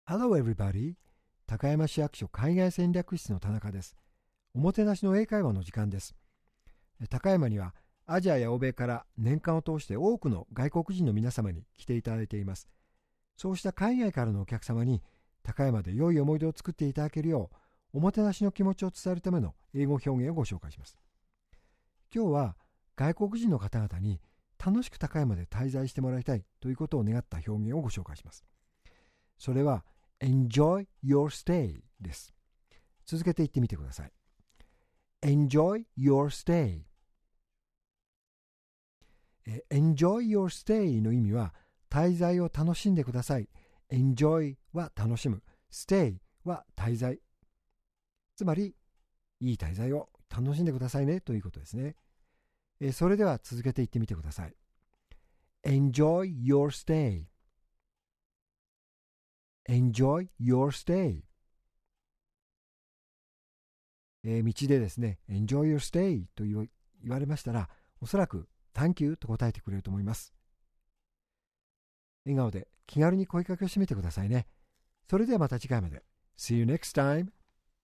Hello everybody! 高山市役所海外戦略室の田中です。おもてなしの英会話の時間です。高山にはアジアや欧米から年間を通して多くの外国人の皆様に来ていただいています。そうした海外からのお客様に高山で良い思い出を作っていただけるようおもてなしの気持ちを伝えるための英語表現をご紹介します。今日は外国人の方々に楽しく高山で滞在してもらいたいということを願った表現をご紹介します。それは Enjoy your stay です。続けて言ってみてください。Enjoy your stay。Enjoy your stay の意味は滞在を楽しんでください。Enjoy は楽しむ。Stay は滞在。つまり、いい滞在を楽しんでくださいねということですね。それでは続けて言ってみてください。Enjoy your stay。Enjoy your stay。道でですね、Enjoy your stay と言われましたら、おそらく Thank you と答えてくれると思います。笑顔で気軽に声かけをしてみてくださいね。それではまた次回まで。See you next time!